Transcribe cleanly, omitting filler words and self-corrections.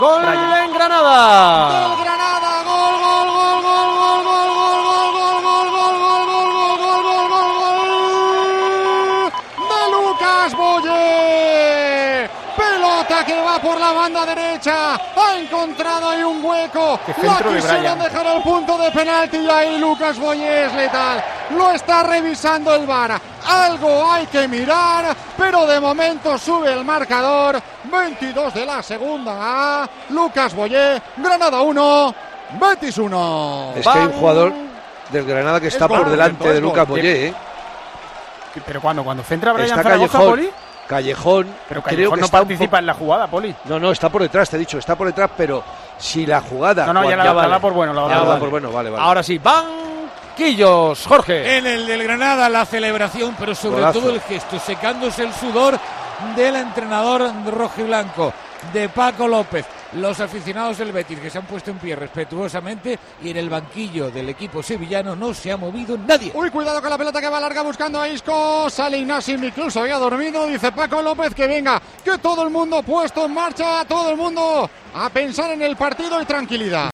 Gol en Granada. Del Granada, gol, gol, gol, gol, gol, gol, gol, gol, gol, gol, gol, gol, gol, gol, gol, gol, gol de Lucas Boye. Pelota que va por la banda derecha. Ha encontrado ahí un hueco. La quisieron dejar al punto de penalti y ahí Lucas Boye es letal. Lo está revisando el VAR. Algo hay que mirar, pero de momento sube el marcador. 22 de la segunda. Lucas Boye, Granada 1, Betis 1. Es que hay un jugador del Granada que está por delante de Lucas Boye, ¿eh? Pero cuando centra Brian está Zaragoza, Callejón, Poli. Callejón, Pero creo Callejón que no está participa en la jugada, Poli. No, está por detrás, te he dicho, está por detrás, pero si la jugada... No, ya la da por bueno. Vale. Ahora sí, banquillos, Jorge. En el del Granada la celebración, pero sobre todo el gesto, secándose el sudor del entrenador rojiblanco, de Paco López. Los aficionados del Betis que se han puesto en pie respetuosamente, y en el banquillo del equipo sevillano no se ha movido nadie. Uy, cuidado con la pelota que va larga buscando a Isco. Sale Ignacio, incluso había dormido. Dice Paco López que venga, que todo el mundo puesto en marcha, todo el mundo a pensar en el partido y tranquilidad.